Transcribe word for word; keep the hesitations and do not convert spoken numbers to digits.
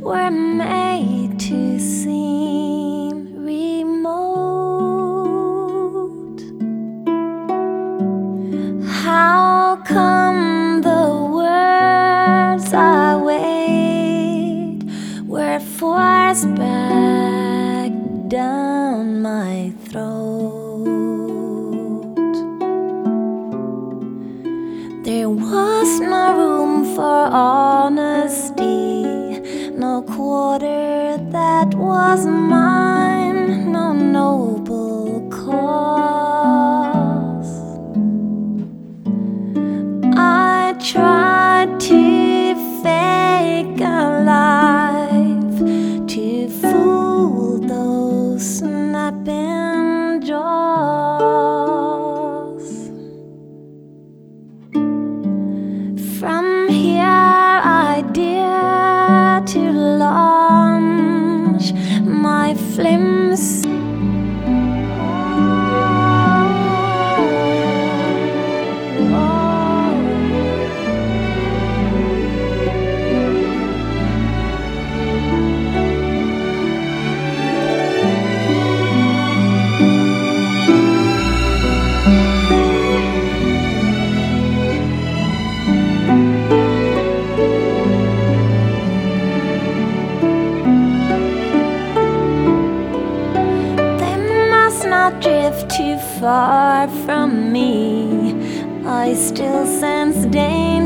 were made to seem remote. How come the words I weighed were forced back down my throat? There was no room for honesty, no quarter that was mine, no noble cause. I tried to fake alive, to fool those snapping jaws. From here I dare to launch my flimsy drift too far from me. I still sense danger.